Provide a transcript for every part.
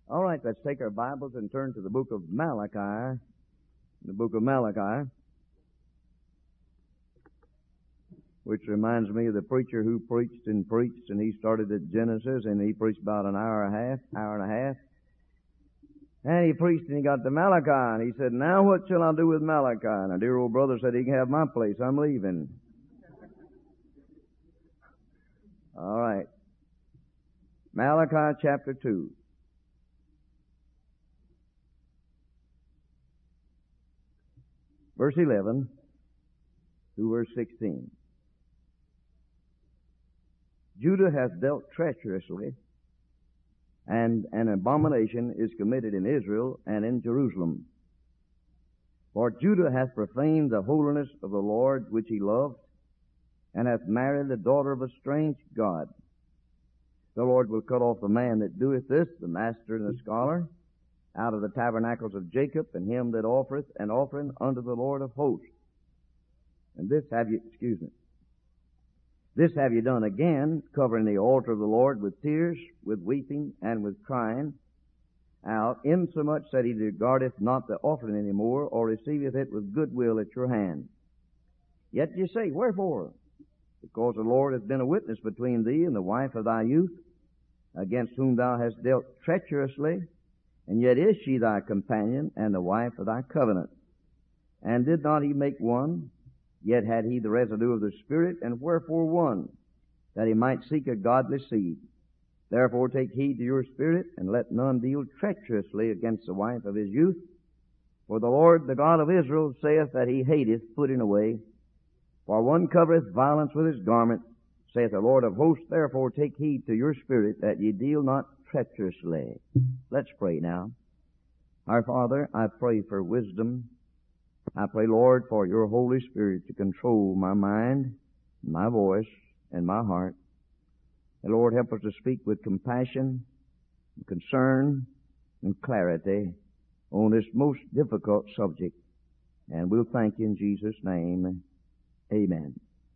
All right, let's take our Bibles and turn to the book of Malachi. The book of Malachi, which reminds me of the preacher who preached, and he started at Genesis, and he preached about an hour and a half. And he preached, and he got to Malachi, and he said, "Now what shall I do with Malachi?" And our dear old brother said, "He can have my place. I'm leaving." All right. Malachi chapter 2. Verse 11 to verse 16. Judah hath dealt treacherously, and an abomination is committed in Israel and in Jerusalem. For Judah hath profaned the holiness of the Lord which he loved, and hath married the daughter of a strange god. The Lord will cut off the man that doeth this, the master and the scholar, out of the tabernacles of Jacob, and him that offereth an offering unto the Lord of hosts. And this have you done again, covering the altar of the Lord with tears, with weeping, and with crying out, insomuch that he regardeth not the offering any more, or receiveth it with goodwill at your hand. Yet ye say, Wherefore? Because the Lord hath been a witness between thee and the wife of thy youth, against whom thou hast dealt treacherously, and yet is she thy companion and the wife of thy covenant. And did not he make one? Yet had he the residue of the Spirit, and wherefore one? That he might seek a godly seed. Therefore take heed to your spirit, and let none deal treacherously against the wife of his youth. For the Lord, the God of Israel, saith that he hateth putting away. For one covereth violence with his garment, saith the Lord of hosts. Therefore take heed to your spirit, that ye deal not treacherously. Let's pray now. Our Father, I pray for wisdom. I pray, Lord, for your Holy Spirit to control my mind, my voice, and my heart. And Lord, help us to speak with compassion, and concern, and clarity on this most difficult subject. And we'll thank you in Jesus' name. Amen.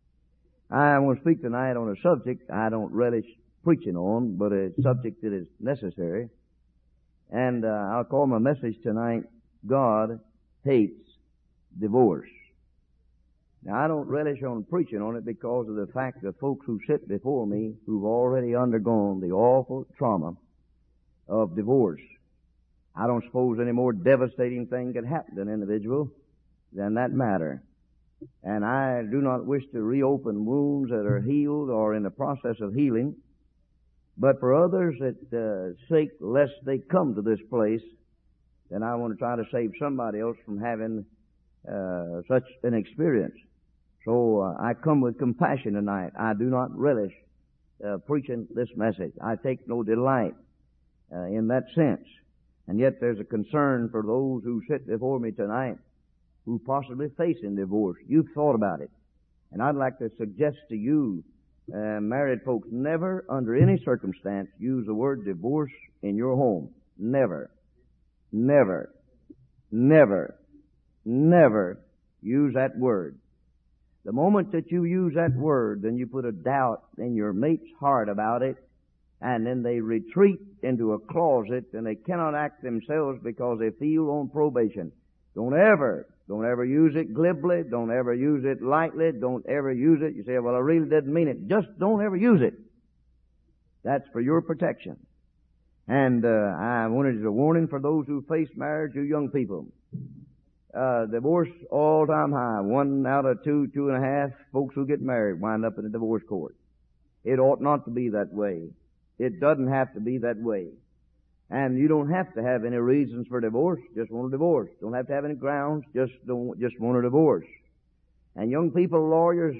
I want to speak tonight on a subject I don't relish preaching on, but a subject that is necessary. And I'll call my message tonight, God Hates Divorce. Now, I don't relish on preaching on it because of the fact that folks who sit before me who've already undergone the awful trauma of divorce. I don't suppose any more devastating thing could happen to an individual than that matter. And I do not wish to reopen wounds that are healed or in the process of healing. But for others that sake, lest they come to this place, then I want to try to save somebody else from having such an experience. So I come with compassion tonight. I do not relish preaching this message. I take no delight in that sense. And yet there's a concern for those who sit before me tonight who possibly facing divorce. You've thought about it. And I'd like to suggest to you, married folks, never under any circumstance use the word divorce in your home. Never. Never. Never. Never use that word. The moment that you use that word, then you put a doubt in your mate's heart about it, and then they retreat into a closet, and they cannot act themselves because they feel on probation. Don't ever use it glibly. Don't ever use it lightly. Don't ever use it. You say, well, I really didn't mean it. Just don't ever use it. That's for your protection. And I wanted as a warning for those who face marriage, you young people. Divorce all-time high. 1 out of 2, 2.5 folks who get married wind up in a divorce court. It ought not to be that way. It doesn't have to be that way. And you don't have to have any reasons for divorce. Just want a divorce. Don't have to have any grounds. Just want a divorce. And young people, lawyers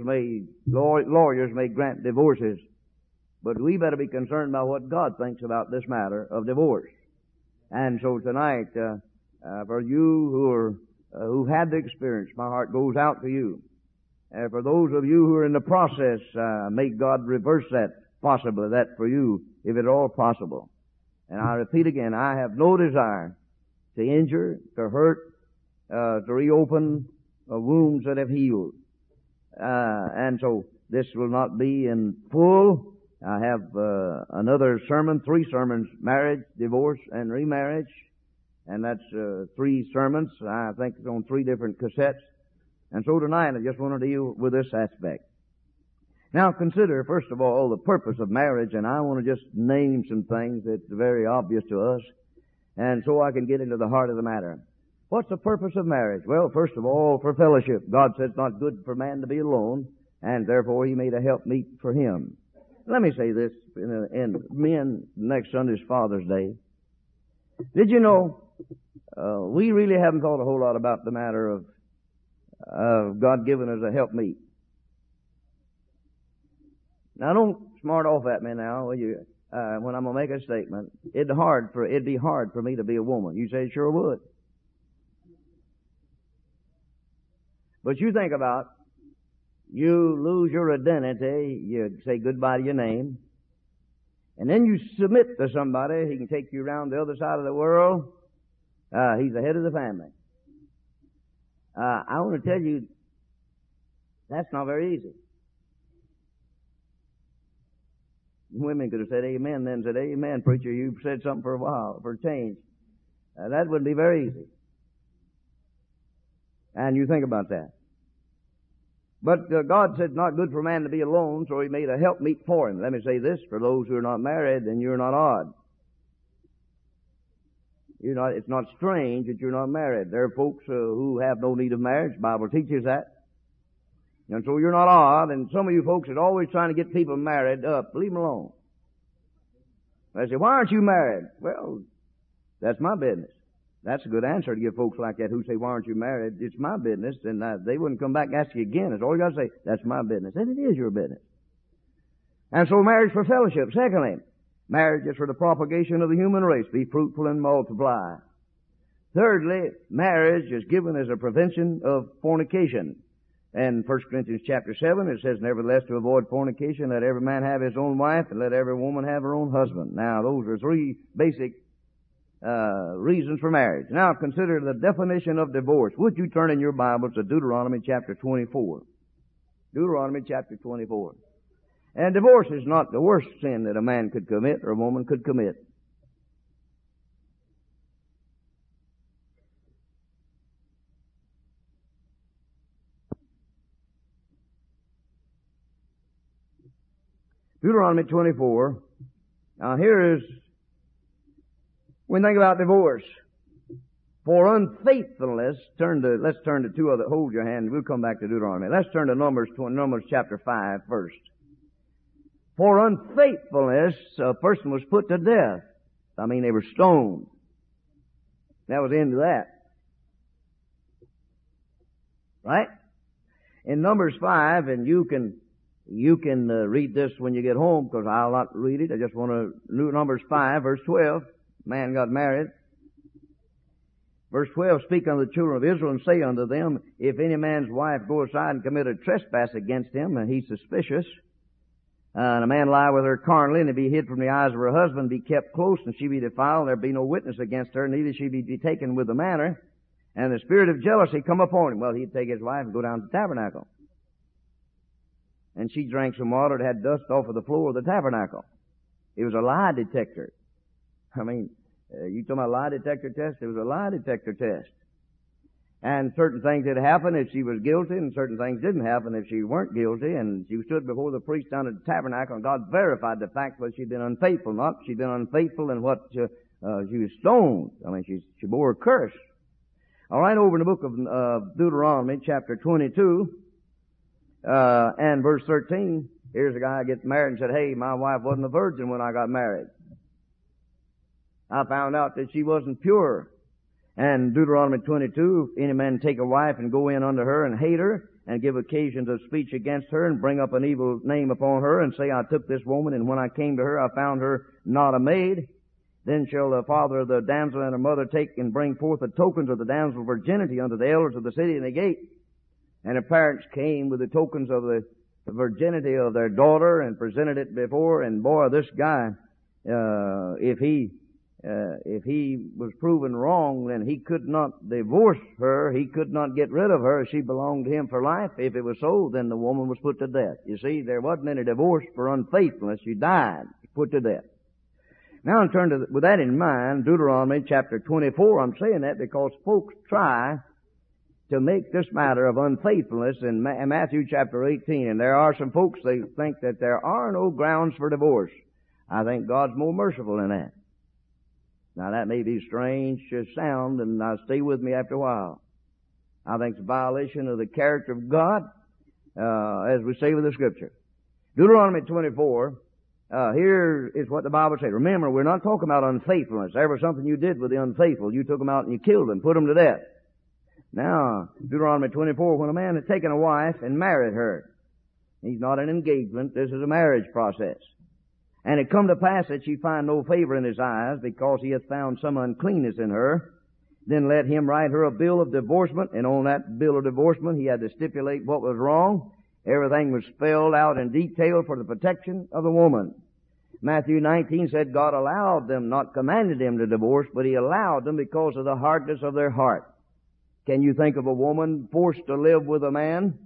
may grant divorces, but we better be concerned about what God thinks about this matter of divorce. And so tonight, for you who had the experience, my heart goes out to you. For those of you who are in the process, may God reverse that, possibly that for you, if at all possible. And I repeat again, I have no desire to injure, to hurt, to reopen wounds that have healed. And so this will not be in full I have another sermon, 3 sermons, marriage, divorce, and remarriage. And that's 3 sermons, I think, on 3 different cassettes. And so tonight I just want to deal with this aspect. Now consider, first of all, the purpose of marriage, and I want to just name some things that's very obvious to us, and so I can get into the heart of the matter. What's the purpose of marriage? Well, first of all, for fellowship. God said it's not good for man to be alone, and therefore He made a helpmeet for him. Let me say this, and men, next Sunday's Father's Day. Did you know, we really haven't thought a whole lot about the matter of God giving us a helpmeet. Now don't smart off at me now, will you? When I'm gonna make a statement, it'd be hard for me to be a woman. You say it sure would. But you think about, you lose your identity, you say goodbye to your name, and then you submit to somebody. He can take you around the other side of the world. He's the head of the family. I want to tell you, that's not very easy. Women could have said amen then, said, amen, preacher, you've said something for a while, for a change. That wouldn't be very easy. And you think about that. But God said it's not good for man to be alone, so He made a helpmeet for him. Let me say this, for those who are not married, then you're not odd. It's not strange that you're not married. There are folks who have no need of marriage. The Bible teaches that. And so you're not odd, and some of you folks are always trying to get people married up. Leave them alone. They say, why aren't you married? Well, that's my business. That's a good answer to give folks like that who say, why aren't you married? It's my business, and they wouldn't come back and ask you again. It's all you got to say, that's my business. And it is your business. And so marriage for fellowship. Secondly, marriage is for the propagation of the human race. Be fruitful and multiply. Thirdly, marriage is given as a prevention of fornication. In 1 Corinthians chapter 7, it says, nevertheless, to avoid fornication, let every man have his own wife, and let every woman have her own husband. Now, those are 3 basic reasons for marriage. Now, consider the definition of divorce. Would you turn in your Bibles to Deuteronomy chapter 24? Deuteronomy chapter 24. And divorce is not the worst sin that a man could commit or a woman could commit. Deuteronomy 24. Now here is, when you think about divorce, for unfaithfulness, let's turn to 2 other, hold your hand, we'll come back to Deuteronomy. Let's turn to Numbers chapter 5 first. For unfaithfulness, a person was put to death. They were stoned. That was the end of that. Right? In Numbers 5, and you can read this when you get home, because I'll not read it. I just want to, Numbers 5, verse 12. Man got married. Verse 12, speak unto the children of Israel and say unto them, if any man's wife go aside and commit a trespass against him, and he's suspicious, and a man lie with her carnally, and it be hid from the eyes of her husband, be kept close, and she be defiled, there be no witness against her, neither she be taken with the manner, and the spirit of jealousy come upon him. Well, he'd take his wife and go down to the tabernacle. And she drank some water that had dust off of the floor of the tabernacle. It was a lie detector. You talking about a lie detector test? It was a lie detector test. And certain things did happen if she was guilty, and certain things didn't happen if she weren't guilty. And she stood before the priest down at the tabernacle, and God verified the fact that she'd been unfaithful. Not she'd been unfaithful in what she was stoned. She bore a curse. All right, over in the book of Deuteronomy, chapter 22, and verse 13. Here's a guy who gets married and said, hey, my wife wasn't a virgin when I got married. I found out that she wasn't pure. And Deuteronomy 22, if any man take a wife and go in unto her and hate her, and give occasions of speech against her, and bring up an evil name upon her, and say, I took this woman, and when I came to her, I found her not a maid, then shall the father of the damsel and her mother take and bring forth the tokens of the damsel's virginity unto the elders of the city and the gate. And her parents came with the tokens of the virginity of their daughter and presented it before, and boy, this guy, if he if he was proven wrong, then he could not divorce her. He could not get rid of her. She belonged to him for life. If it was so, then the woman was put to death. You see, there wasn't any divorce for unfaithfulness. She died, put to death. Now, in turn to, with that in mind, Deuteronomy chapter 24, I'm saying that because folks try to make this matter of unfaithfulness in Matthew chapter 18, and there are some folks, they think that there are no grounds for divorce. I think God's more merciful than that. Now, that may be strange to sound, and stay with me after a while. I think it's a violation of the character of God, as we say with the Scripture. Deuteronomy 24, here is what the Bible says. Remember, we're not talking about unfaithfulness. There was something you did with the unfaithful. You took them out and you killed them, put them to death. Now, Deuteronomy 24, when a man had taken a wife and married her, he's not an engagement, this is a marriage process. And it come to pass that she find no favor in his eyes, because he hath found some uncleanness in her. Then let him write her a bill of divorcement, and on that bill of divorcement he had to stipulate what was wrong. Everything was spelled out in detail for the protection of the woman. Matthew 19 said God allowed them, not commanded them to divorce, but he allowed them because of the hardness of their heart. Can you think of a woman forced to live with a man,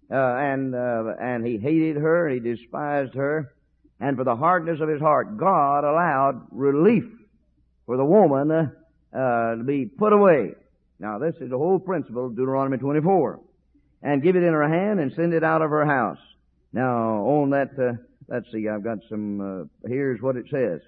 and he hated her, he despised her, and for the hardness of his heart, God allowed relief for the woman to be put away. Now, this is the whole principle of Deuteronomy 24. And give it in her hand and send it out of her house. Now, on that, let's see, I've got some, here's what it says.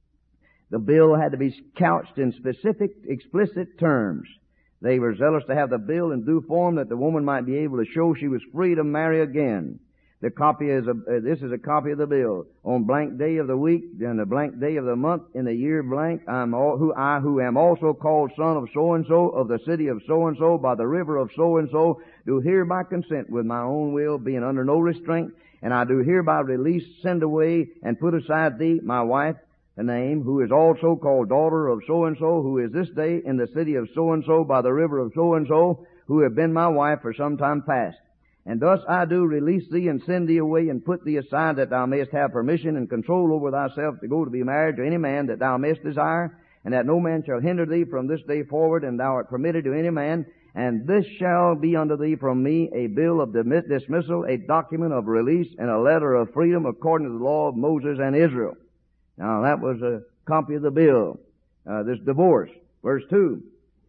The bill had to be couched in specific, explicit terms. They were zealous to have the bill in due form that the woman might be able to show she was free to marry again. The copy is this is a copy of the bill. On blank day of the week, and the blank day of the month, in the year blank, I who am also called son of so-and-so, of the city of so-and-so, by the river of so-and-so, do hereby consent with my own will, being under no restraint, and I do hereby release, send away, and put aside thee, my wife, the name, who is also called daughter of so-and-so, who is this day in the city of so-and-so, by the river of so-and-so, who have been my wife for some time past. And thus I do release thee and send thee away and put thee aside, that thou mayest have permission and control over thyself to go to be married to any man that thou mayest desire, and that no man shall hinder thee from this day forward, and thou art permitted to any man. And this shall be unto thee from me a bill of dismissal, a document of release, and a letter of freedom according to the law of Moses and Israel. Now that was a copy of the bill, this divorce. Verse 2,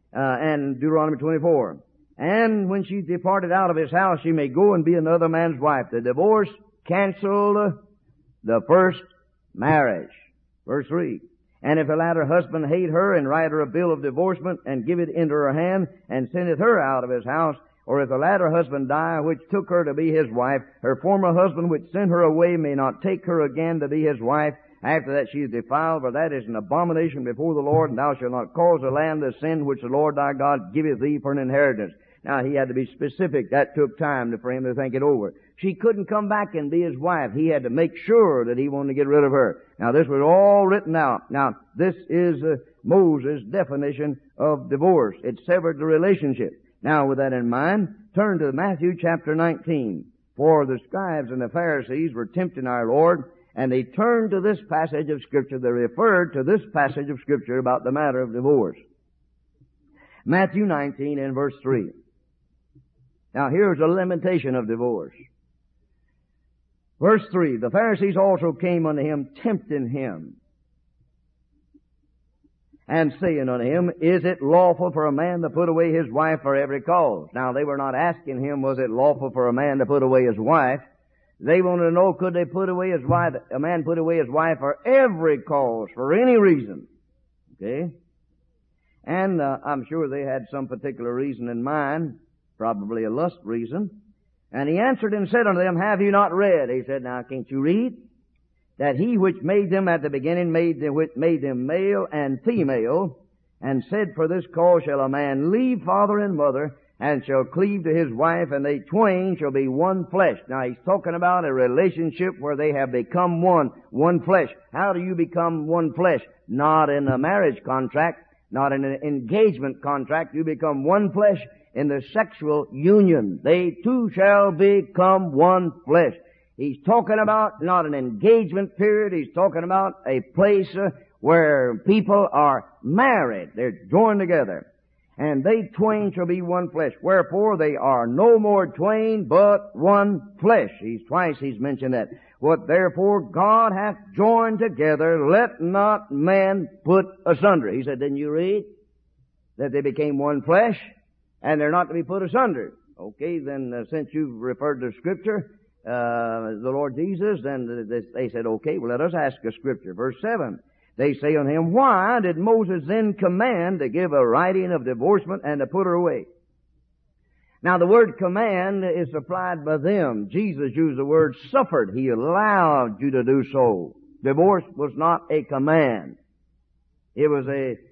and Deuteronomy 24. And when she departed out of his house, she may go and be another man's wife. The divorce canceled the first marriage. Verse 3. And if the latter husband hate her, and write her a bill of divorcement, and give it into her hand, and sendeth her out of his house, or if the latter husband die, which took her to be his wife, her former husband which sent her away may not take her again to be his wife, after that she is defiled, for that is an abomination before the Lord, and thou shalt not cause the land to sin which the Lord thy God giveth thee for an inheritance. Now, he had to be specific. That took time for him to think it over. She couldn't come back and be his wife. He had to make sure that he wanted to get rid of her. Now, this was all written out. Now, this is Moses' definition of divorce. It severed the relationship. Now, with that in mind, turn to Matthew chapter 19. For the scribes and the Pharisees were tempting our Lord, and they turned to this passage of Scripture. They referred to this passage of Scripture about the matter of divorce. Matthew 19 and verse 3. Now here's a limitation of divorce. Verse 3, the Pharisees also came unto him, tempting him, and saying unto him, is it lawful for a man to put away his wife for every cause? Now they were not asking him, was it lawful for a man to put away his wife? They wanted to know, could they put away his wife, a man put away his wife for every cause, for any reason? Okay? And I'm sure they had some particular reason in mind, probably a lust reason. And he answered and said unto them, have you not read? He said, now can't you read? That he which made them at the beginning made them male and female, and said, for this cause shall a man leave father and mother, and shall cleave to his wife, and they twain shall be one flesh. Now he's talking about a relationship where they have become one flesh. How do you become one flesh? Not in a marriage contract, not in an engagement contract. You become one flesh in the sexual union. They two shall become one flesh. He's talking about not an engagement period. He's talking about a place where people are married. They're joined together. And they twain shall be one flesh. Wherefore they are no more twain, but one flesh. Twice he's mentioned that. What therefore God hath joined together, let not man put asunder. He said, didn't you read that they became one flesh and they're not to be put asunder? Okay, then since you've referred to Scripture, the Lord Jesus, then they said, okay, well let us ask a Scripture. Verse 7. They say unto him, why did Moses then command to give a writing of divorcement and to put her away? Now the word command is applied by them. Jesus used the word suffered. He allowed you to do so. Divorce was not a command. It was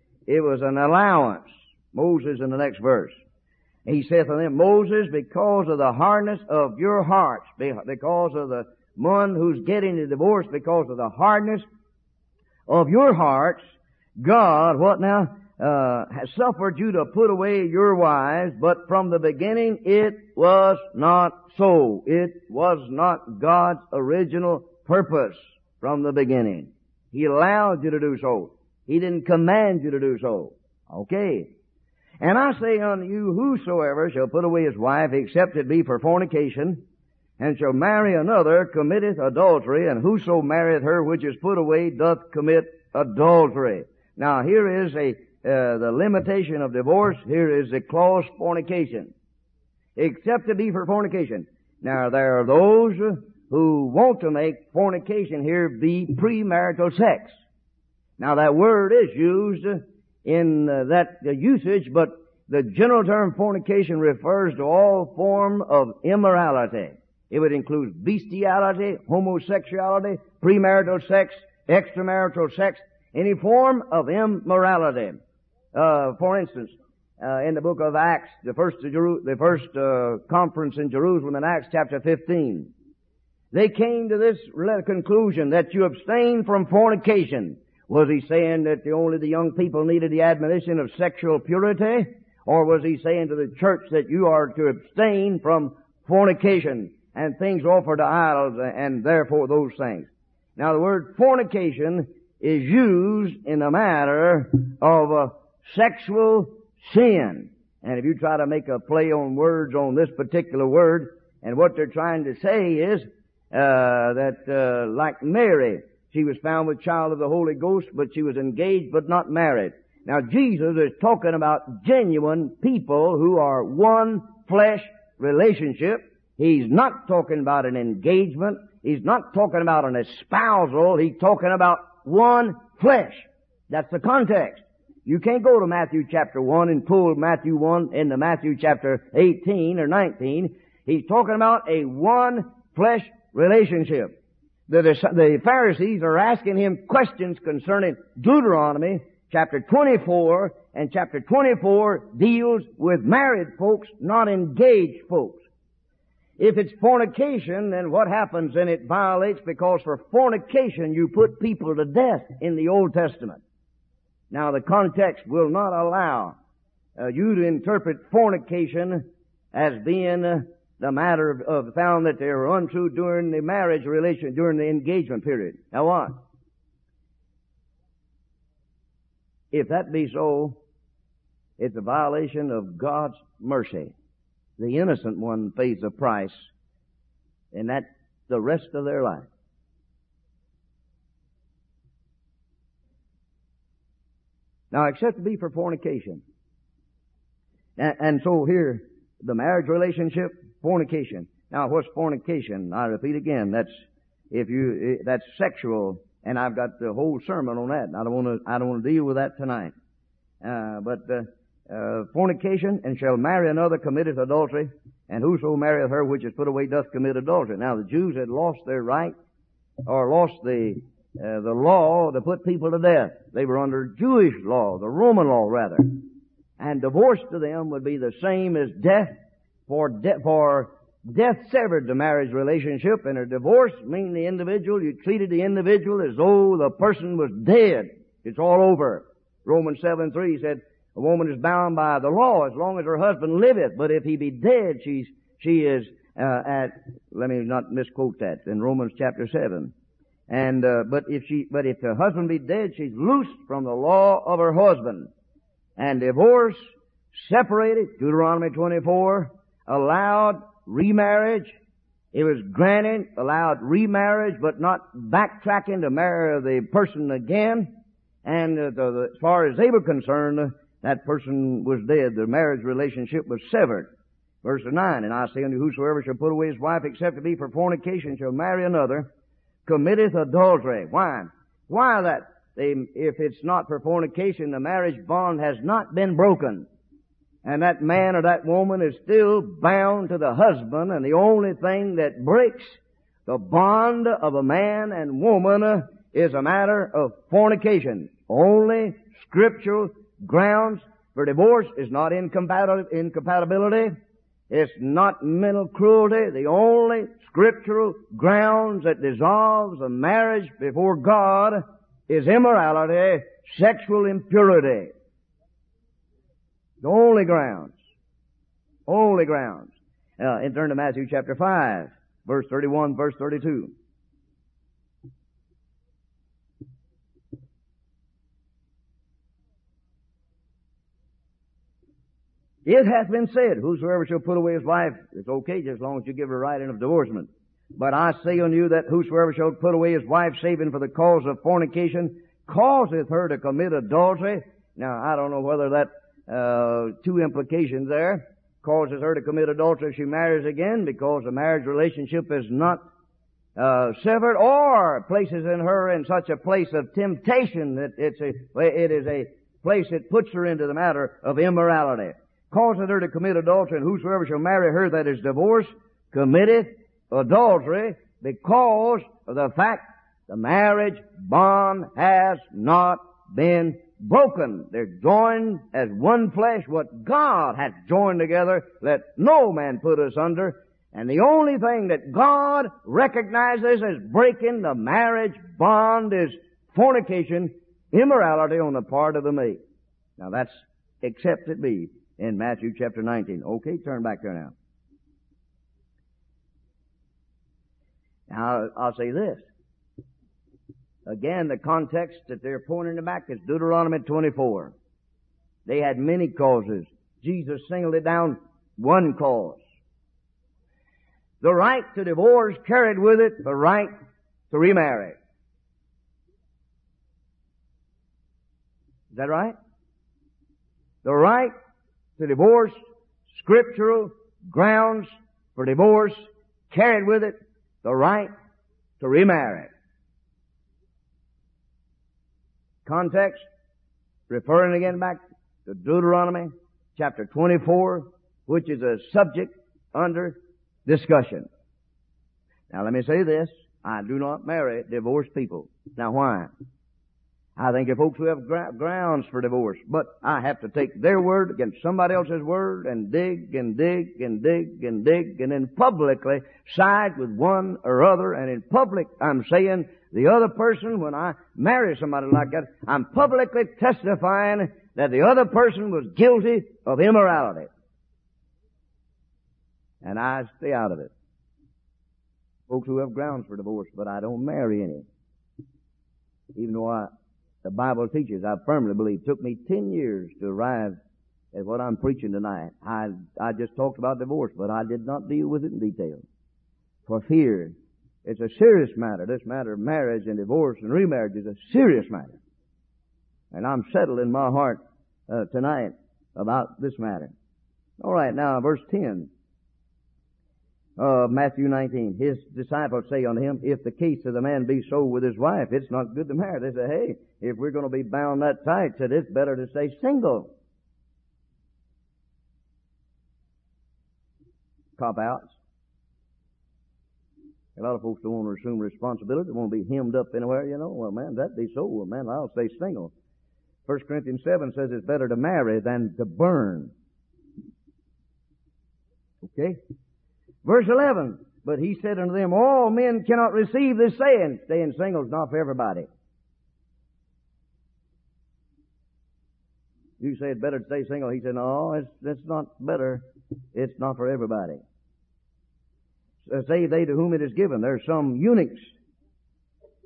an allowance. Moses in the next verse. He saith unto them, Moses, because of the hardness of your hearts, because of the one who's getting the divorce, because of the hardness of your hearts, God, what now? Has suffered you to put away your wives, but from the beginning it was not so. It was not God's original purpose from the beginning. He allowed you to do so. He didn't command you to do so. Okay. And I say unto you, whosoever shall put away his wife, except it be for fornication, and shall marry another, committeth adultery, and whoso marrieth her which is put away doth commit adultery. Now here is the limitation of divorce. Here is the clause fornication. Except it be for fornication. Now there are those who want to make fornication here be premarital sex. Now that word is used in that usage, but the general term fornication refers to all form of immorality. It would include bestiality, homosexuality, premarital sex, extramarital sex, any form of immorality. For instance, in the book of Acts, the first conference in Jerusalem in Acts chapter 15, they came to this conclusion that you abstain from fornication. Was he saying that only the young people needed the admonition of sexual purity? Or was he saying to the church that you are to abstain from fornication and things offered to idols and therefore those things? Now the word fornication is used in a matter of sexual sin. And if you try to make a play on words on this particular word, and what they're trying to say is that like Mary, she was found with child of the Holy Ghost, but she was engaged but not married. Now Jesus is talking about genuine people who are one flesh relationship. He's not talking about an engagement. He's not talking about an espousal. He's talking about one flesh. That's the context. You can't go to Matthew chapter 1 and pull Matthew 1 into Matthew chapter 18 or 19. He's talking about a one flesh relationship. The Pharisees are asking him questions concerning Deuteronomy chapter 24, and chapter 24 deals with married folks, not engaged folks. If it's fornication, then what happens? Then it violates, because for fornication you put people to death in the Old Testament. Now the context will not allow you to interpret fornication as being the matter of found that they were untrue during the marriage relation, during the engagement period. Now what? If that be so, it's a violation of God's mercy. The innocent one pays the price, and that's the rest of their life. Now, except to be for fornication. And so here, the marriage relationship, fornication. Now, what's fornication? I repeat again, that's sexual, and I've got the whole sermon on that. I don't want to deal with that tonight. Fornication, and shall marry another, committeth adultery, and whoso marrieth her which is put away doth commit adultery. Now, the Jews had lost their right, or lost the law to put people to death. They were under Jewish law, the Roman law rather. And divorce to them would be the same as death, for death severed the marriage relationship, and a divorce meaning you treated the individual as though the person was dead. It's all over. Romans 7:3 said, a woman is bound by the law as long as her husband liveth, but if he be dead, she is let me not misquote that, in Romans chapter 7. And, but if the husband be dead, she's loosed from the law of her husband. And divorce, separated, Deuteronomy 24, allowed remarriage. It was granted, allowed remarriage, but not backtracking to marry the person again. And as far as they were concerned, that person was dead. The marriage relationship was severed. Verse 9, and I say unto you, whosoever shall put away his wife except it be for fornication shall marry another, committeth adultery. Why? Why that? If it's not for fornication, the marriage bond has not been broken. And that man or that woman is still bound to the husband, and the only thing that breaks the bond of a man and woman is a matter of fornication. Only scriptural grounds for divorce is not incompatibility. It's not mental cruelty. The only scriptural grounds that dissolves a marriage before God is immorality, sexual impurity. The only grounds. Only grounds. And turn to Matthew chapter 5, verse 31, verse 32. It hath been said, whosoever shall put away his wife, it's okay just as long as you give her writing of divorcement. But I say unto you that whosoever shall put away his wife, saving for the cause of fornication, causeth her to commit adultery. Now, I don't know whether that, two implications there. Causes her to commit adultery if she marries again because the marriage relationship is not, severed, or places in her in such a place of temptation that it is a place that puts her into the matter of immorality. Causeth her to commit adultery, and whosoever shall marry her that is divorced committeth adultery because of the fact the marriage bond has not been broken. They're joined as one flesh. What God hath joined together, let no man put us under. And the only thing that God recognizes as breaking the marriage bond is fornication, immorality on the part of the mate. Now that's except it be in Matthew chapter 19. Okay, turn back there now. Now, I'll say this. Again, the context that they're pointing back is Deuteronomy 24. They had many causes. Jesus singled it down one cause. The right to divorce carried with it the right to remarry. Is that right? The right to divorce, scriptural grounds for divorce, carried with it the right to remarry. Context, referring again back to Deuteronomy chapter 24, which is a subject under discussion. Now let me say this, I do not marry divorced people. Now why? I think if folks who have grounds for divorce, but I have to take their word against somebody else's word and dig and dig and dig and dig and then publicly side with one or other, and in public I'm saying the other person, when I marry somebody like that, I'm publicly testifying that the other person was guilty of immorality. And I stay out of it. Folks who have grounds for divorce, but I don't marry any. Even though the Bible teaches, I firmly believe, it took me 10 years to arrive at what I'm preaching tonight. I just talked about divorce, but I did not deal with it in detail. For fear. It's a serious matter. This matter of marriage and divorce and remarriage is a serious matter. And I'm settled in my heart tonight about this matter. All right, now verse 10 of Matthew 19. His disciples say unto him, if the case of the man be so with his wife, it's not good to marry. They say, hey, if we're going to be bound that tight, said it's better to stay single. Cop-outs. A lot of folks don't want to assume responsibility. They want to be hemmed up anywhere, you know. Well, man, that'd be so. Well, man, I'll stay single. 1 Corinthians 7 says it's better to marry than to burn. Okay? Verse 11, but he said unto them, all men cannot receive this saying. Staying single is not for everybody. You say it's better to stay single. He said, no, it's not better. It's not for everybody. Say they to whom it is given. There's some eunuchs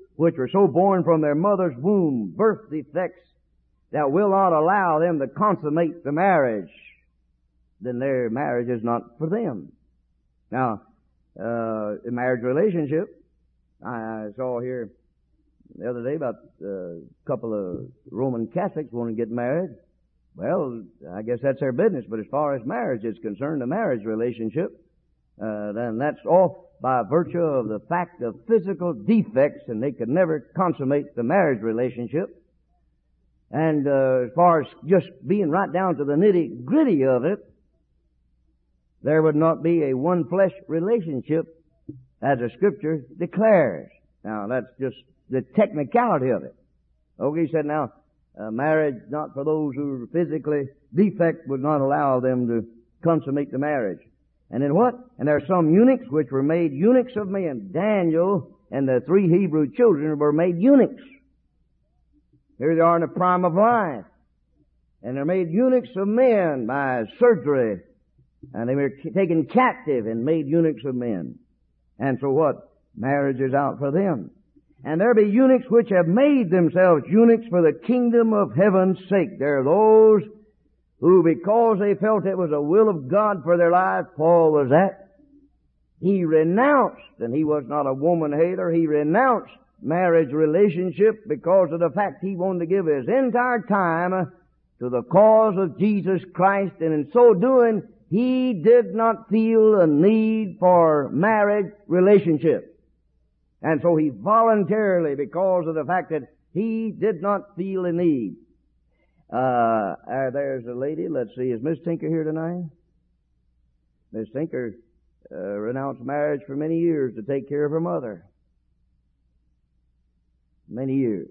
which are so born from their mother's womb, birth defects that will not allow them to consummate the marriage, then their marriage is not for them. Now, a marriage relationship, I saw here the other day about a couple of Roman Catholics want to get married. Well, I guess that's their business, but as far as marriage is concerned, a marriage relationship, then that's off by virtue of the fact of physical defects, and they could never consummate the marriage relationship. And as far as just being right down to the nitty-gritty of it, there would not be a one-flesh relationship as the Scripture declares. Now, that's just the technicality of it. Okay, he said now, marriage not for those who are physically defect would not allow them to consummate the marriage. And then what? And there are some eunuchs which were made eunuchs of men. Daniel and the 3 Hebrew children were made eunuchs. Here they are in the prime of life. And they're made eunuchs of men by surgery. And they were taken captive and made eunuchs of men. And so what? Marriage is out for them. And there be eunuchs which have made themselves eunuchs for the kingdom of heaven's sake. There are those who, because they felt it was a will of God for their life, Paul was that. He renounced, and he was not a woman hater, he renounced marriage relationship because of the fact he wanted to give his entire time to the cause of Jesus Christ, and in so doing, he did not feel a need for marriage relationship. And so he voluntarily, because of the fact that he did not feel a need. There's a lady, let's see, is Miss Tinker here tonight? Miss Tinker renounced marriage for many years to take care of her mother. Many years.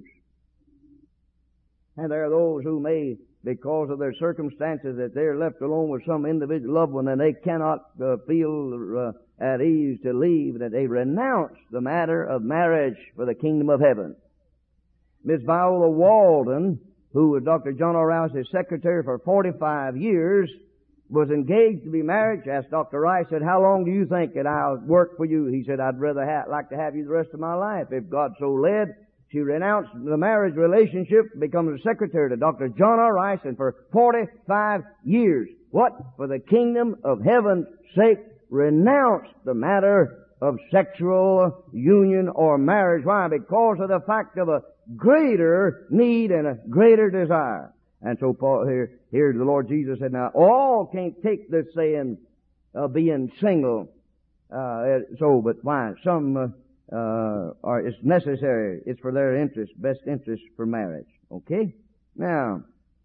And there are those who may, because of their circumstances, that they're left alone with some individual loved one and they cannot feel at ease to leave, that they renounce the matter of marriage for the kingdom of heaven. Miss Viola Walden, who was Dr. John R. Rice's secretary for 45 years, was engaged to be married. She asked Dr. Rice, said, how long do you think that I'll work for you? He said, I'd rather like to have you the rest of my life, if God so led. She renounced the marriage relationship, becomes a secretary to Dr. John R. Rice, and for 45 years, what? For the kingdom of heaven's sake, renounced the matter of sexual union or marriage. Why? Because of the fact of a greater need and a greater desire. And so Paul, here the Lord Jesus said, now all can't take this saying of being single. But why? Some it's necessary. It's for their interest, best interest for marriage. Okay? Now,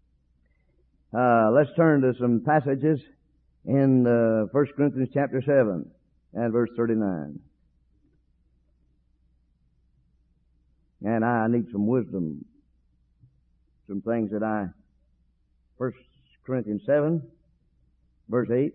let's turn to some passages in 1 Corinthians chapter 7 and verse 39. And I need some wisdom. Some things that 1 Corinthians 7, verse 8.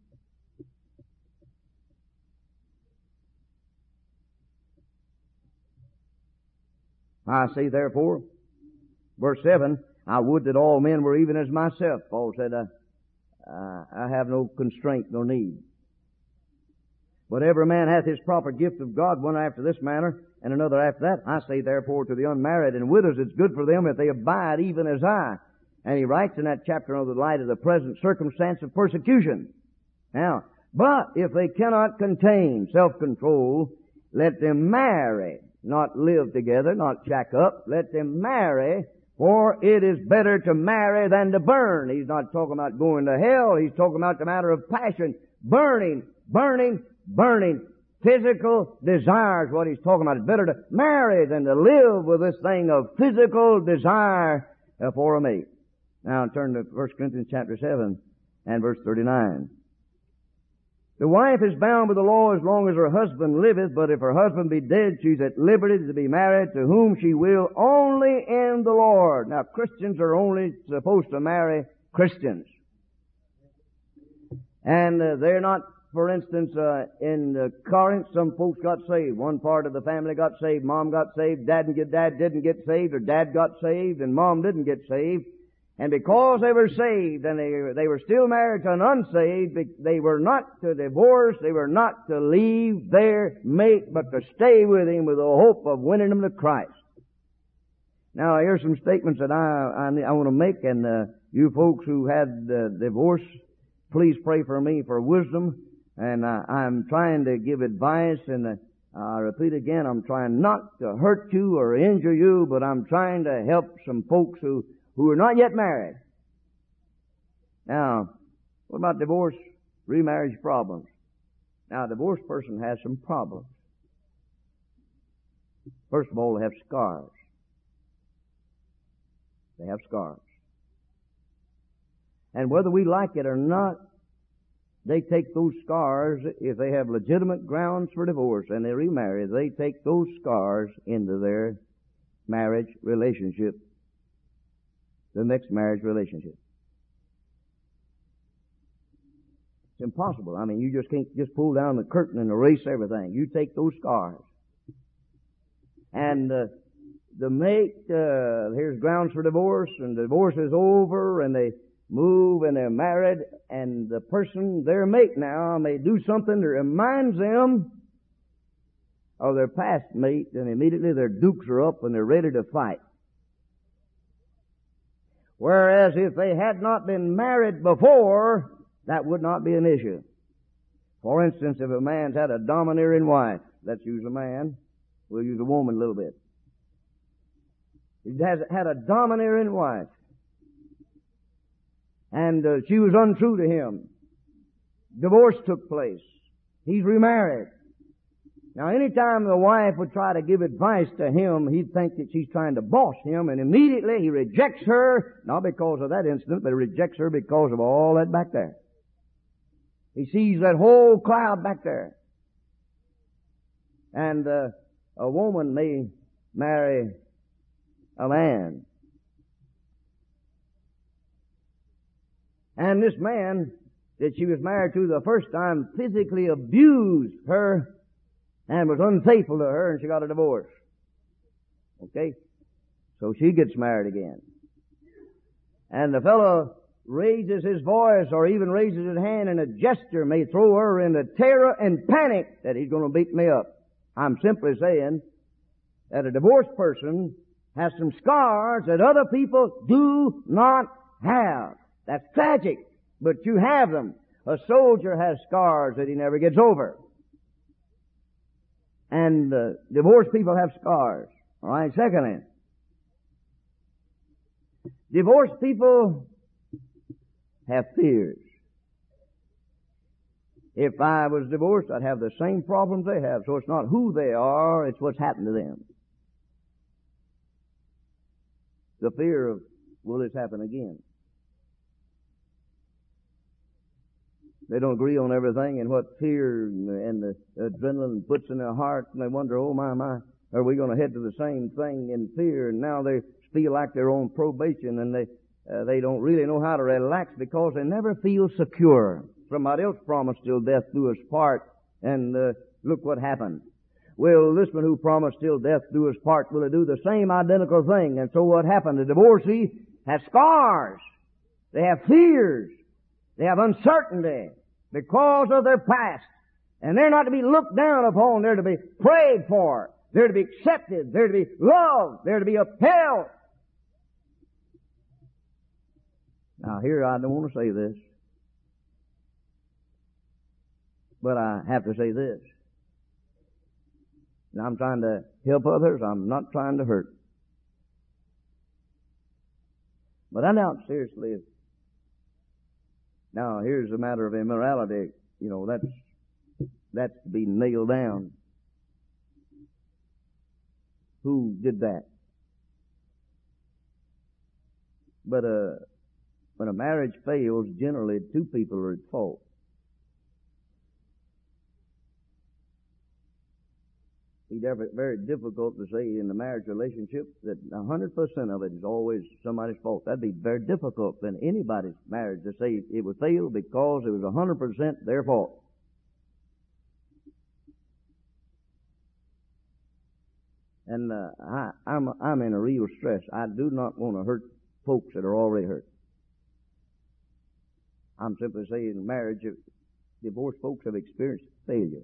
I say therefore, verse 7, I would that all men were even as myself. Paul said, I have no constraint, no need. But every man hath his proper gift of God, one after this manner, and another after that. I say therefore to the unmarried and widows, it's good for them if they abide even as I. And he writes in that chapter, under the light of the present circumstance of persecution. Now, but if they cannot contain self-control, let them marry, not live together, not shack up. Let them marry, for it is better to marry than to burn. He's not talking about going to hell. He's talking about the matter of passion. Burning. Physical desire is what he's talking about. It's better to marry than to live with this thing of physical desire for a mate. Now turn to 1 Corinthians chapter 7 and verse 39. The wife is bound with the law as long as her husband liveth, but if her husband be dead, she's at liberty to be married to whom she will, only in the Lord. Now, Christians are only supposed to marry Christians. And they're not, for instance, in Corinth, some folks got saved. One part of the family got saved, mom got saved, dad didn't get saved, or dad got saved and mom didn't get saved. And because they were saved and they were still married to an unsaved, they were not to divorce, they were not to leave their mate, but to stay with him with the hope of winning them to Christ. Now, here's some statements that I want to make, and you folks who had divorce, please pray for me for wisdom. And I'm trying to give advice, and I repeat again, I'm trying not to hurt you or injure you, but I'm trying to help some folks who are not yet married. Now, what about divorce, remarriage problems? Now, a divorced person has some problems. First of all, they have scars. They have scars. And whether we like it or not, they take those scars, if they have legitimate grounds for divorce and they remarry, they take those scars into their marriage relationship, the next marriage relationship. It's impossible. I mean, you just can't just pull down the curtain and erase everything. You take those scars. And the mate, here's grounds for divorce, and divorce is over, and they move and they're married, and the person, their mate now, may do something that reminds them of their past mate, and immediately their dukes are up and they're ready to fight. Whereas if they had not been married before, that would not be an issue. For instance, if a man's had a domineering wife, let's use a man, we'll use a woman a little bit. He has had a domineering wife, and she was untrue to him. Divorce took place. He's remarried. Now, anytime the wife would try to give advice to him, he'd think that she's trying to boss him, and immediately he rejects her, not because of that incident, but he rejects her because of all that back there. He sees that whole cloud back there. And a woman may marry a man. And this man that she was married to the first time physically abused her and was unfaithful to her, and she got a divorce. Okay? So she gets married again. And the fellow raises his voice or even raises his hand, and a gesture may throw her into terror and panic that he's going to beat me up. I'm simply saying that a divorced person has some scars that other people do not have. That's tragic, but you have them. A soldier has scars that he never gets over. And divorced people have scars. All right, secondly, divorced people have fears. If I was divorced, I'd have the same problems they have. So it's not who they are, it's what's happened to them. The fear of, will this happen again? They don't agree on everything, and what fear and the adrenaline puts in their heart, and they wonder, oh my, are we going to head to the same thing in fear? And now they feel like they're on probation, and they don't really know how to relax because they never feel secure. Somebody else promised till death do us part, and look what happened. Well, this one who promised till death do us part will do the same identical thing. And so what happened? The divorcee has scars. They have fears. They have uncertainty because of their past. And they're not to be looked down upon. They're to be prayed for. They're to be accepted. They're to be loved. They're to be upheld. Now here I don't want to say this, but I have to say this. And I'm trying to help others. I'm not trying to hurt. But I doubt seriously if now, here's a matter of immorality. You know, that's to be nailed down. Who did that? But when a marriage fails, generally two people are at fault. It's very difficult to say in the marriage relationship that 100% of it is always somebody's fault. That'd be very difficult in anybody's marriage to say it would fail because it was 100% their fault. And I'm in a real stress. I do not want to hurt folks that are already hurt. I'm simply saying marriage, divorced folks have experienced failure.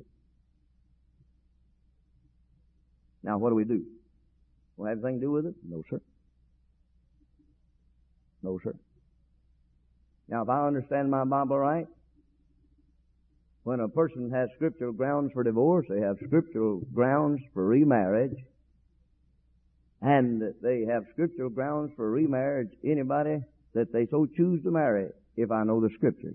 Now, what do we do? Will it have anything to do with it? No, sir. No, sir. Now, if I understand my Bible right, when a person has scriptural grounds for divorce, they have scriptural grounds for remarriage, and they have scriptural grounds for remarriage anybody that they so choose to marry, if I know the Scriptures.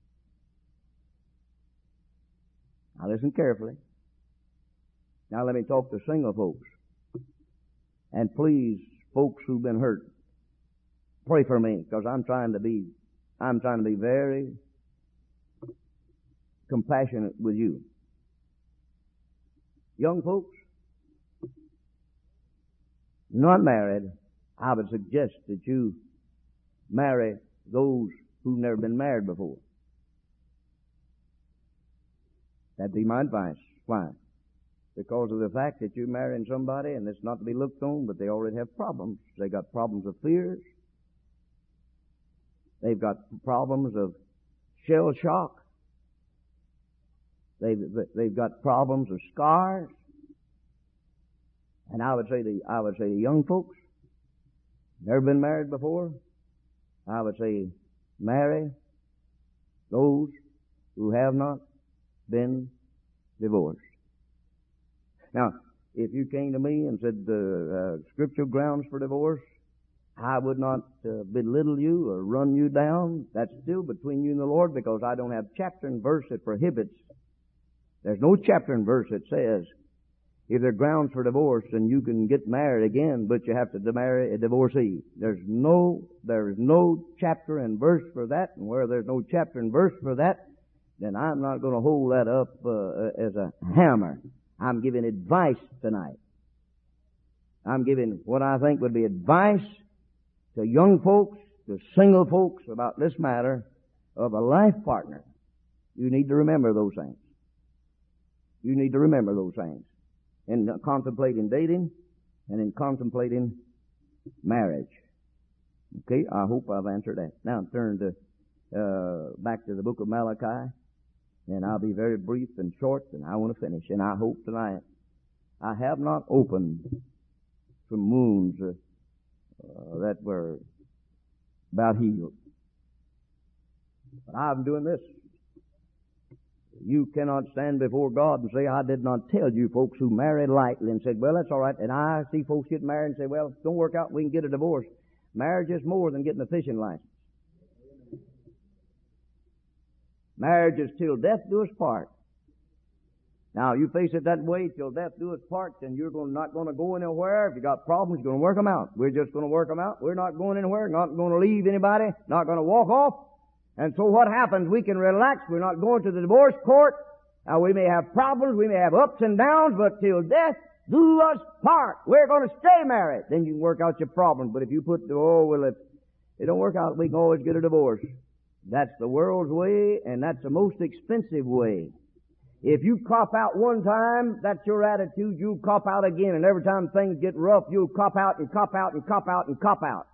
Now listen carefully. Now let me talk to single folks. And please, folks who've been hurt, pray for me, because I'm trying to be very compassionate with you. Young folks, not married, I would suggest that you marry those who've never been married before. That'd be my advice. Why? Because of the fact that you're marrying somebody and it's not to be looked on, but they already have problems. They got problems of fears. They've got problems of shell shock. They've got problems of scars. And I would say to young folks, never been married before, I would say marry those who have not been divorced. Now, if you came to me and said scriptural grounds for divorce, I would not belittle you or run you down. That's still between you and the Lord, because I don't have chapter and verse that prohibits. There's no chapter and verse that says if there are grounds for divorce, then you can get married again, but you have to marry a divorcee. There is no chapter and verse for that, and where there's no chapter and verse for that, then I'm not going to hold that up as a hammer. I'm giving advice tonight. I'm giving what I think would be advice to young folks, to single folks about this matter of a life partner. You need to remember those things. You need to remember those things in contemplating dating and in contemplating marriage. Okay, I hope I've answered that. Now turn to back to the book of Malachi, and I'll be very brief and short, and I want to finish. And I hope tonight I have not opened some wounds that were about healed. But I'm doing this. You cannot stand before God and say, I did not tell you folks who married lightly and said, well, that's all right. And I see folks get married and say, well, don't work out, we can get a divorce. Marriage is more than getting a fishing license. Marriage is till death do us part. Now, you face it that way, till death do us part, then you're not going to go anywhere. If you got problems, you're going to work them out. We're just going to work them out. We're not going anywhere, not going to leave anybody, not going to walk off. And so what happens? We can relax. We're not going to the divorce court. Now, we may have problems, we may have ups and downs, but till death do us part. We're going to stay married. Then you can work out your problems. But if you put, if it don't work out, we can always get a divorce. That's the world's way, and that's the most expensive way. If you cop out one time, that's your attitude, you'll cop out again. And every time things get rough, you'll cop out and cop out and cop out and cop out.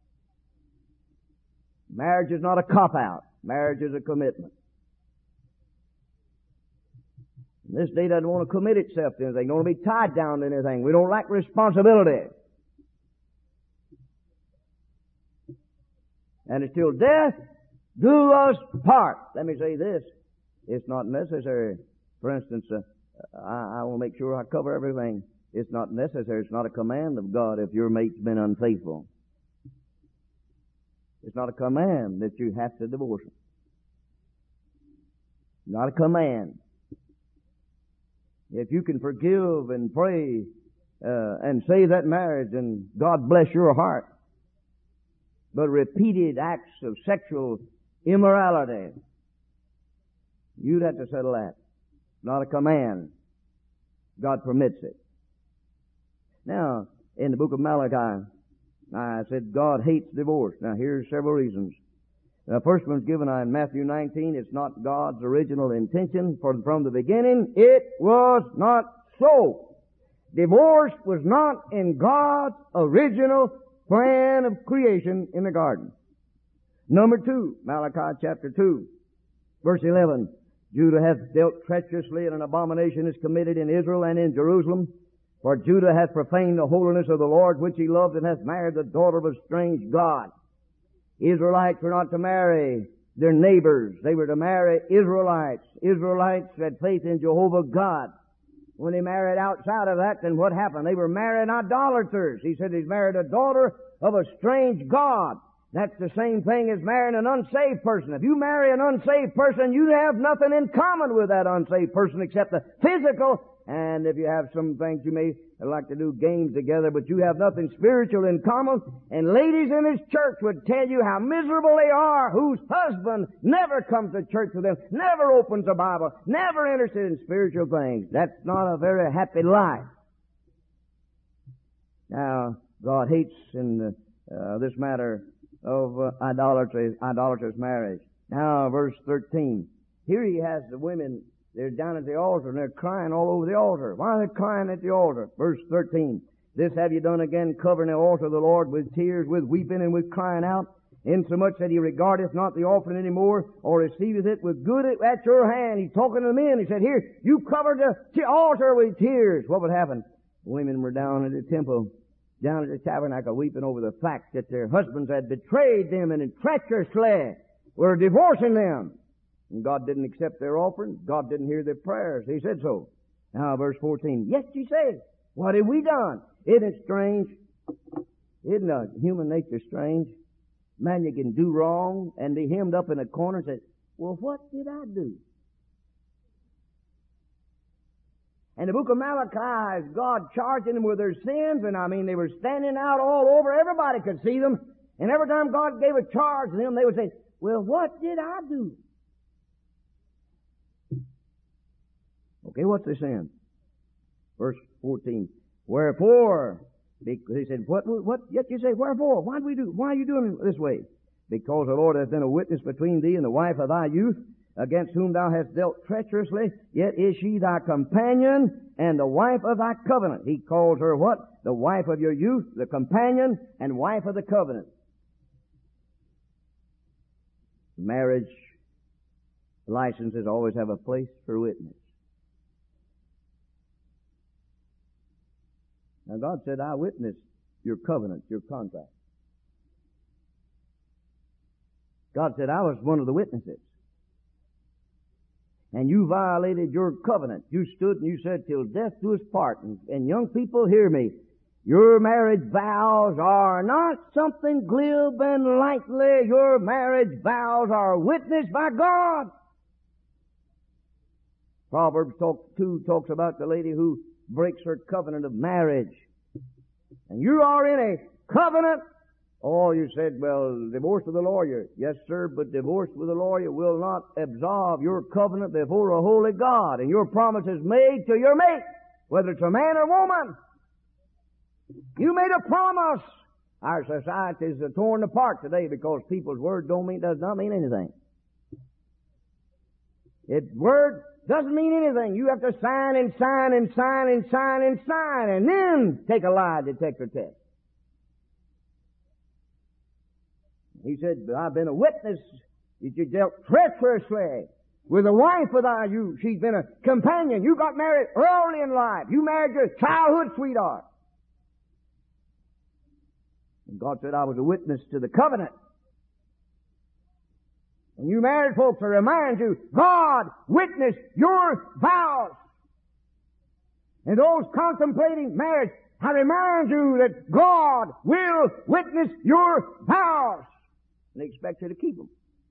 Marriage is not a cop-out. Marriage is a commitment. And this day doesn't want to commit itself to anything. Don't want to be tied down to anything. We don't like responsibility. And it's till death do us part. Let me say this. It's not necessary. For instance, I want to make sure I cover everything. It's not necessary. It's not a command of God if your mate's been unfaithful. It's not a command that you have to divorce him. Not a command. If you can forgive and pray and save that marriage, then God bless your heart. But repeated acts of sexual immorality, you'd have to settle that. Not a command. God permits it. Now, in the book of Malachi, I said God hates divorce. Now, here's several reasons. The first one's given in Matthew 19. It's not God's original intention. From the beginning, it was not so. Divorce was not in God's original plan of creation in the garden. Number 2, Malachi chapter 2, verse 11. Judah hath dealt treacherously, and an abomination is committed in Israel and in Jerusalem. For Judah hath profaned the holiness of the Lord, which he loved, and hath married the daughter of a strange god. Israelites were not to marry their neighbors. They were to marry Israelites. Israelites had faith in Jehovah God. When they married outside of that, then what happened? They were marrying idolaters. He said he's married a daughter of a strange god. That's the same thing as marrying an unsaved person. If you marry an unsaved person, you have nothing in common with that unsaved person except the physical. And if you have some things, you may like to do games together, but you have nothing spiritual in common. And ladies in this church would tell you how miserable they are whose husband never comes to church with them, never opens a Bible, never interested in spiritual things. That's not a very happy life. Now, God hates in this matter of idolatrous marriage. Now, verse 13. Here he has the women, they're down at the altar and they're crying all over the altar. Why are they crying at the altar? Verse 13. This have you done again, covering the altar of the Lord with tears, with weeping, and with crying out, insomuch that he regardeth not the offering any more, or receiveth it with good at your hand. He's talking to the men. He said, here, you covered the altar with tears. What would happen? Women were down at the temple, down at the tabernacle, weeping over the fact that their husbands had betrayed them and treacherously were divorcing them. And God didn't accept their offering. God didn't hear their prayers. He said so. Now, verse 14. Yes, you say, what have we done? Isn't it strange? Isn't human nature strange? Man, you can do wrong and be hemmed up in a corner and say, well, what did I do? And the book of Malachi is God charging them with their sins, and I mean, they were standing out all over. Everybody could see them. And every time God gave a charge to them, they would say, well, what did I do? Okay, what's the sin? Verse 14. Wherefore? Because he said, what, yet you say, wherefore? Why are you doing it this way? Because the Lord hath been a witness between thee and the wife of thy youth, against whom thou hast dealt treacherously, yet is she thy companion and the wife of thy covenant. He calls her what? The wife of your youth, the companion, and wife of the covenant. Marriage licenses always have a place for witness. Now God said, I witnessed your covenant, your contract. God said, I was one of the witnesses. And you violated your covenant. You stood and you said, till death do us part. And young people, hear me. Your marriage vows are not something glib and lightly. Your marriage vows are witnessed by God. Proverbs 2 talks about the lady who breaks her covenant of marriage. And you are in a covenant. Oh, you said, well, divorce with a lawyer. Yes, sir, but divorce with a lawyer will not absolve your covenant before a holy God. And your promise is made to your mate, whether it's a man or woman. You made a promise. Our society is torn apart today because people's word does not mean anything. Word doesn't mean anything. You have to sign and sign and sign and sign and sign and then take a lie detector test. He said, I've been a witness that you dealt treacherously with a wife of thy youth. She's been a companion. You got married early in life. You married your childhood sweetheart. And God said, I was a witness to the covenant. And you married folks, I remind you, God witnessed your vows. And those contemplating marriage, I remind you that God will witness your vows. And they expect you to keep them.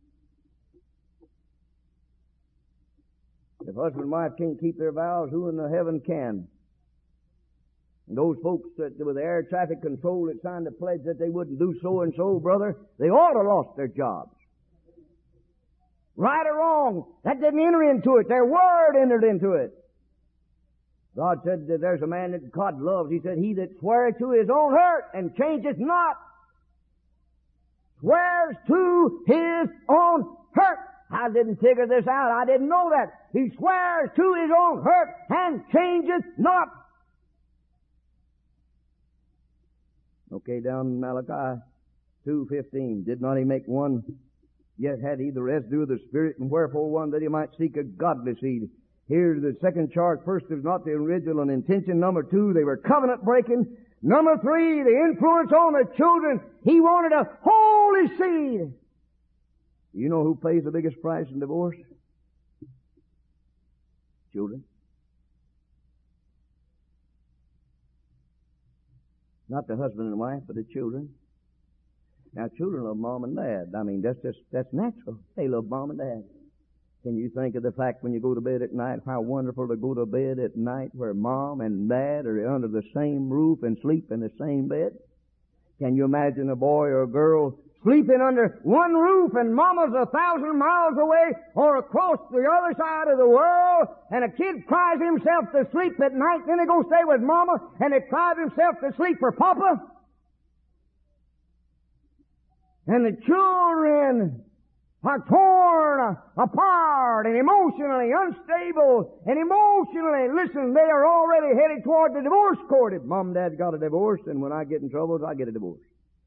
If husband and wife can't keep their vows, who in the heaven can? And those folks that with the air traffic control that signed a pledge that they wouldn't do so and so, brother, they ought to have lost their jobs. Right or wrong, that didn't enter into it. Their word entered into it. God said that there's a man that God loves. He said, he that swears to his own hurt and changes not, swears to his own hurt. I didn't figure this out. I didn't know that. He swears to his own hurt and changes not. Okay, down in Malachi 2:15. Did not he make one yet had he the residue of the Spirit, and wherefore one that he might seek a godly seed. Here's the second charge. First, it was not the original intention. Number two, they were covenant breaking. Number three, the influence on the children. He wanted a holy seed. You know who pays the biggest price in divorce? Children. Not the husband and wife, but the children. Now, children love mom and dad. I mean, that's natural. They love mom and dad. Can you think of the fact when you go to bed at night, how wonderful to go to bed at night where mom and dad are under the same roof and sleep in the same bed? Can you imagine a boy or a girl sleeping under one roof and mama's 1,000 miles away or across the other side of the world, and a kid cries himself to sleep at night, then he goes stay with mama and he cries himself to sleep for papa? And the children are torn apart and emotionally unstable and emotionally, listen, they are already headed toward the divorce court. If mom and dad got a divorce, then when I get in trouble, I get a divorce.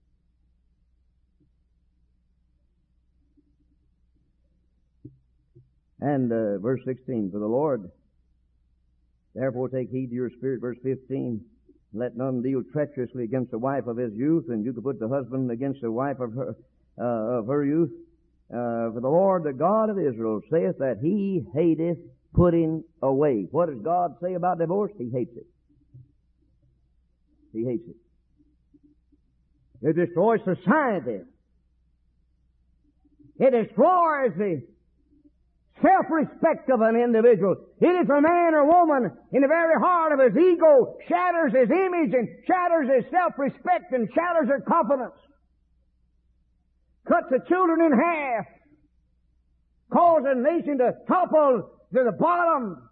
And verse 16, for the Lord, therefore take heed to your spirit, verse 15, let none deal treacherously against the wife of his youth, and you could put the husband against the wife of her youth. For the Lord, the God of Israel, saith that he hateth putting away. What does God say about divorce? He hates it. He hates it. It destroys society. It destroys the self-respect of an individual. It is a man or woman in the very heart of his ego, shatters his image and shatters his self-respect and shatters his confidence. Cuts the children in half. Causes a nation to topple to the bottom.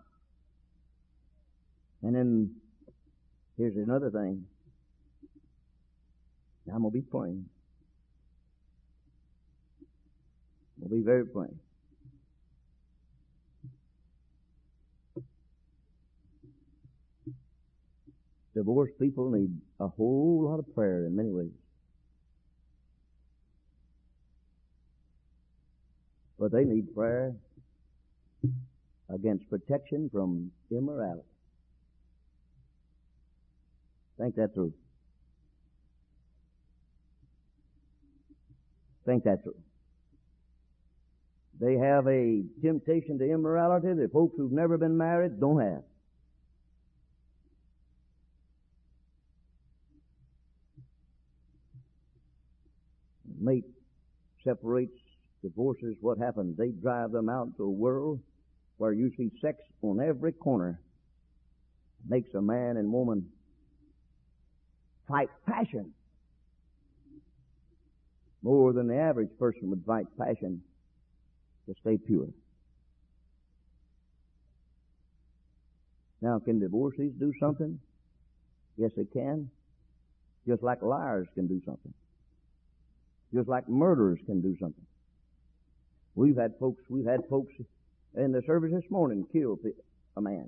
And then, here's another thing. Now I'm going to be plain. I'm going to be very plain. Divorced people need a whole lot of prayer in many ways. But they need prayer against protection from immorality. Think that through. Think that through. They have a temptation to immorality that folks who've never been married don't have. Mate separates, divorces, what happens? They drive them out into a world where you see sex on every corner. Makes a man and woman fight passion more than the average person would fight passion to stay pure. Now, can divorcees do something? Yes, they can. Just like liars can do something. Just like murderers can do something. We've had folks in the service this morning kill a man.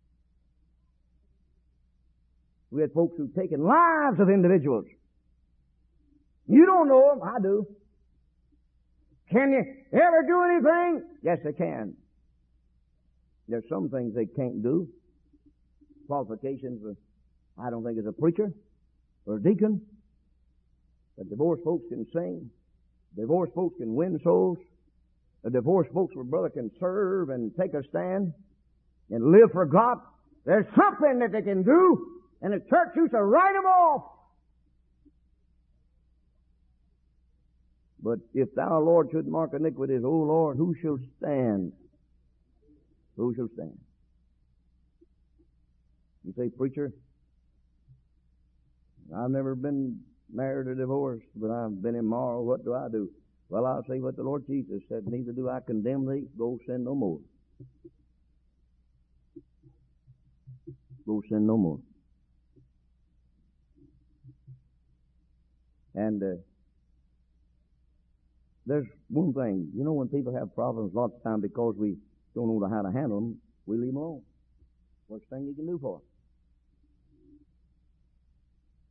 We had folks who've taken lives of individuals. You don't know them, I do. Can you ever do anything? Yes, they can. There's some things they can't do. Qualifications, I don't think, as a preacher or a deacon. But divorced folks can sing. Divorced folks can win souls. The divorced folks, my brother, can serve and take a stand and live for God. There's something that they can do, and the church used to write them off. But if thou, Lord, should mark iniquities, O Lord, who shall stand? Who shall stand? You say, preacher, I've never been married or divorced, but I've been immoral. What do I do? Well, I'll say what the Lord Jesus said, neither do I condemn thee. Go sin no more. Go sin no more. And there's one thing. You know, when people have problems, lots of time because we don't know how to handle them, we leave them alone. Worst thing you can do for them.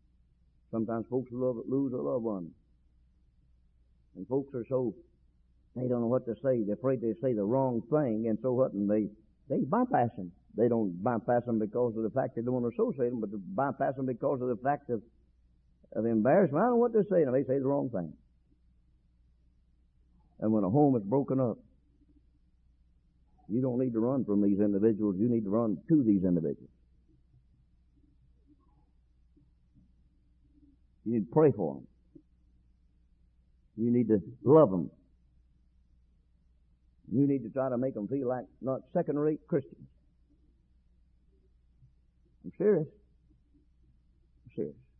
Sometimes folks lose a loved one. And folks are so They don't know what to say. They're afraid they say the wrong thing, and so what? And they bypass them. They don't bypass them because of the fact they don't want to associate them, but they bypass them because of the fact of embarrassment. I don't know what to say, and they say the wrong thing. And when a home is broken up, you don't need to run from these individuals. You need to run to these individuals. You need to pray for them. You need to love them. You need to try to make them feel like not second-rate Christians. I'm serious. I'm serious.